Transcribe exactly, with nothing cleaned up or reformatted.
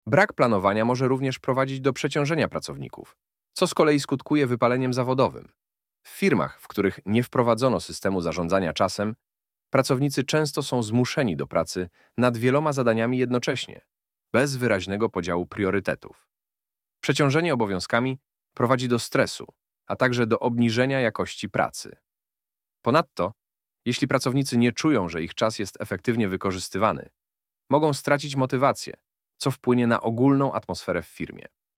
Brak planowania może również prowadzić do przeciążenia pracowników, co z kolei skutkuje wypaleniem zawodowym. W firmach, w których nie wprowadzono systemu zarządzania czasem, pracownicy często są zmuszeni do pracy nad wieloma zadaniami jednocześnie, bez wyraźnego podziału priorytetów. Przeciążenie obowiązkami prowadzi do stresu, a także do obniżenia jakości pracy. Ponadto, jeśli pracownicy nie czują, że ich czas jest efektywnie wykorzystywany, mogą stracić motywację, co wpłynie na ogólną atmosferę w firmie.